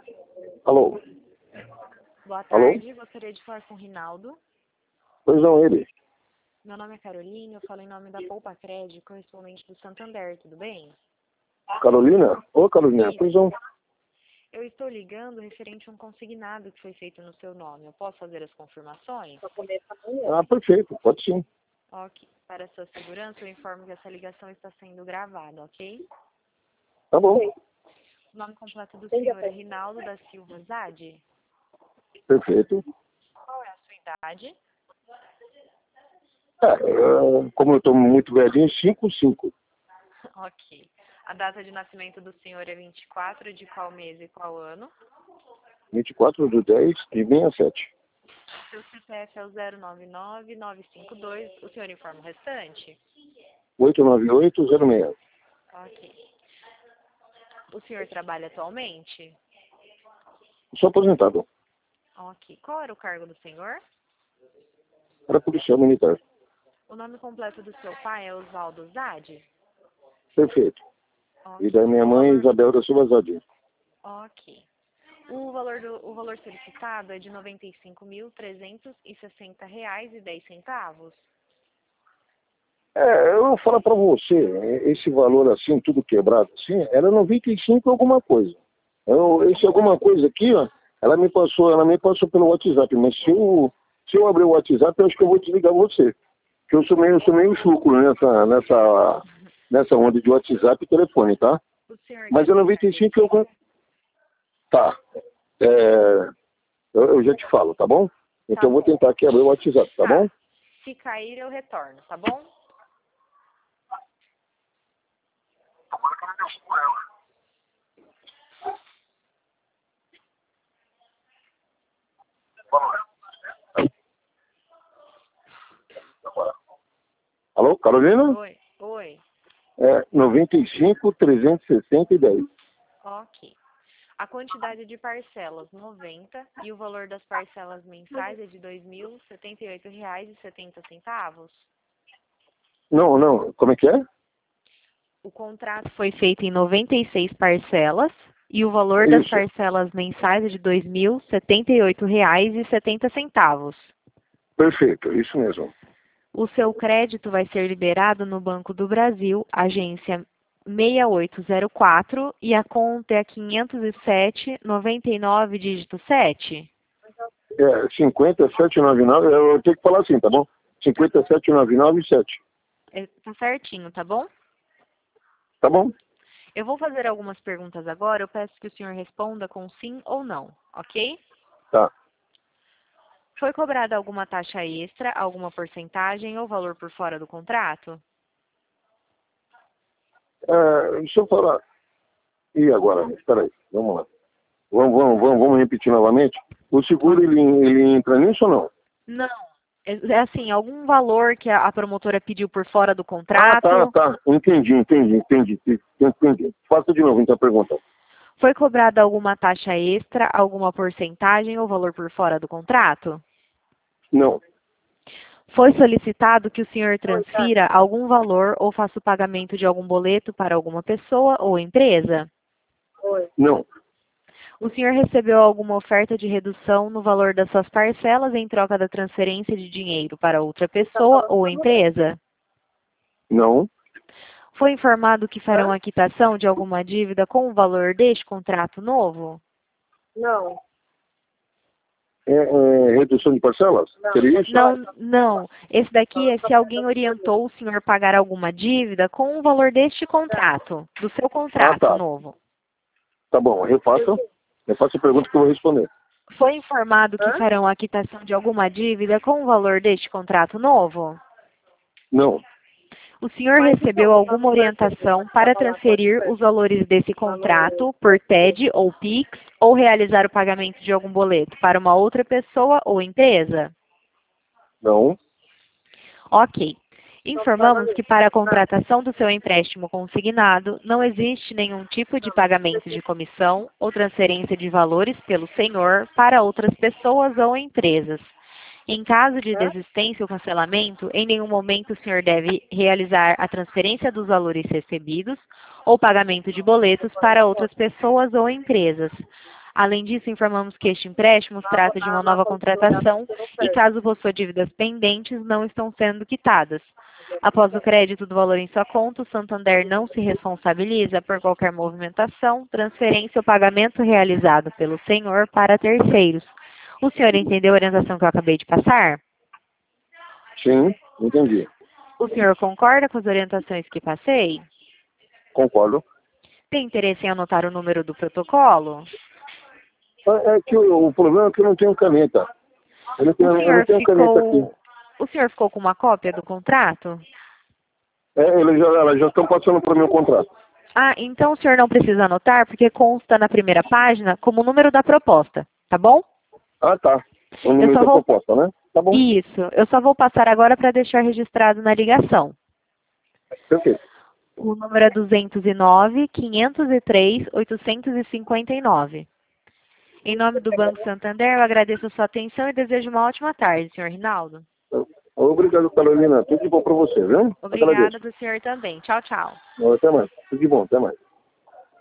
Alô? Boa Alô? tarde, gostaria de falar com o Rinaldo. Pois não, ele. Meu nome é Carolina, eu falo em nome da Poupa Crédito, correspondente do Santander, tudo bem? Carolina? Ô, Carolina, Isso. pois não. Eu estou ligando referente a um consignado que foi feito no seu nome. Eu posso fazer as confirmações? Ah, perfeito, pode sim. Ok. Para sua segurança, eu informo que essa ligação está sendo gravada, ok? Tá bom, O nome completo do senhor é Rinaldo da Silva Zade? perfeito. Qual é a sua idade? Como eu estou muito velhinho, 5. Ok. A data de nascimento do senhor é 24 de qual mês e qual ano? 24/10 de 67. Seu CPF é o 099-952. O senhor informa o restante? 89806. Ok. O senhor trabalha atualmente? Sou aposentado. Ok. Qual era o cargo do senhor? Era policial militar. O nome completo do seu pai é Oswaldo Zade? Perfeito. Ok. E da minha O mãe, valor... Isabel da Silva Zadim. Ok. O valor solicitado é de R$ 95.360,10. Eu vou falar para você, esse valor assim, tudo quebrado assim, era 95 alguma coisa. Esse alguma coisa aqui, ó, ela me passou pelo WhatsApp, mas se eu abrir o WhatsApp, eu acho que eu vou desligar você. Porque eu sou meio chucro nessa onda de WhatsApp e telefone, tá? O senhor Mas quer é deixar 95 recibo? Tá. É, eu já te falo, tá bom? Tá Então eu vou bom. tentar aqui abrir o WhatsApp, tá bom? Se cair, eu retorno, tá bom? Alô, Carolina? Oi. Oi. 95, 360 e 10. Ok. A quantidade de parcelas, 90, e o valor das parcelas mensais é de R$ 2.078,70. Não, como é que é? O contrato foi feito em 96 parcelas e o valor das Isso, parcelas mensais é de R$ 2.078,70. perfeito, isso mesmo. O seu crédito vai ser liberado no Banco do Brasil, agência 6804, e a conta é 507,99, dígito 7. 5799, eu tenho que falar assim, tá bom? 57997, Tá certinho, tá bom? tá bom? Eu vou fazer algumas perguntas agora, eu peço que o senhor responda com sim ou não, ok? Tá. Foi cobrada alguma taxa extra, alguma porcentagem ou valor por fora do contrato? Deixa eu falar. E agora? Espera aí, vamos lá. Vamos repetir novamente. O seguro, ele entra nisso ou não? Não. É assim, algum valor que a promotora pediu por fora do Ah, tá, contrato? tá. Entendi. Faça de novo, então, a pergunta. Foi cobrada alguma taxa extra, alguma porcentagem ou valor por fora do contrato? Não, Foi solicitado que o senhor transfira algum valor ou faça o pagamento de algum boleto para alguma pessoa ou empresa? não, O senhor recebeu alguma oferta de redução no valor das suas parcelas em troca da transferência de dinheiro para outra pessoa ou empresa? não. Foi informado que farão a quitação de alguma dívida com o valor deste contrato novo? Redução de parcelas? Seria isso? Não. Esse daqui é se alguém orientou o senhor a pagar alguma dívida com o valor deste contrato, do seu Ah, contrato tá. novo. Tá bom, refaça a pergunta que eu vou responder. Foi informado que farão a quitação de alguma dívida com o valor deste contrato novo? Não, O senhor recebeu alguma orientação para transferir os valores desse contrato por TED ou PIX ou realizar o pagamento de algum boleto para uma outra pessoa ou empresa? não, Ok. Informamos que para a contratação do seu empréstimo consignado não existe nenhum tipo de pagamento de comissão ou transferência de valores pelo senhor para outras pessoas ou empresas. Em caso de desistência ou cancelamento, em nenhum momento o senhor deve realizar a transferência dos valores recebidos ou pagamento de boletos para outras pessoas ou empresas. Além disso, informamos que este empréstimo trata de uma nova contratação e, caso possua dívidas pendentes, não estão sendo quitadas. Após o crédito do valor em sua conta, o Santander não se responsabiliza por qualquer movimentação, transferência ou pagamento realizado pelo senhor para terceiros. O senhor entendeu a orientação que eu acabei de passar? Sim, entendi. O senhor concorda com as orientações que passei? Concordo. Tem interesse em anotar o número do protocolo? É que o problema é que eu não tenho caneta. Eu não tenho caneta aqui. O senhor ficou com uma cópia do contrato? Elas já estão passando para o meu contrato. Ah, então o senhor não precisa anotar, porque consta na primeira página como o número da proposta, tá bom? Ah, tá. O número da proposta, né? Tá bom. Isso. Eu só vou passar agora para deixar registrado na ligação. Perfeito. O número é 209-503-859. Em nome do Banco Santander, eu agradeço a sua atenção e desejo uma ótima tarde, senhor Rinaldo. Obrigado, Carolina. Tudo de bom para você, viu? Obrigada do senhor também. Tchau, tchau. Até mais. Tudo de bom, até mais.